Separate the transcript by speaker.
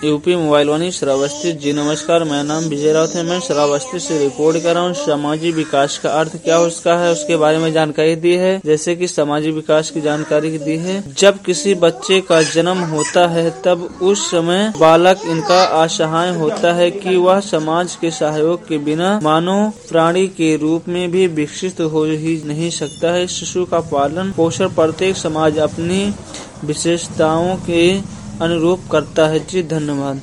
Speaker 1: UP mobile Vani Shravasti. जी नमस्कार, मेरा नाम विजय राउत है। मैं श्रावस्ती से रिपोर्ट कर रहा हूँ। सामाजिक विकास का अर्थ क्या उसका है उसके बारे में जानकारी दी है। जैसे कि सामाजिक विकास की जानकारी दी है, जब किसी बच्चे का जन्म होता है तब उस समय बालक इनका असहाय होता है कि वह समाज के सहयोग के बिना मानव प्राणी के रूप में भी विकसित हो ही नहीं सकता है। शिशु का पालन पोषण प्रत्येक समाज अपनी विशेषताओं के अनुरूप करता है। जी धन्यवाद।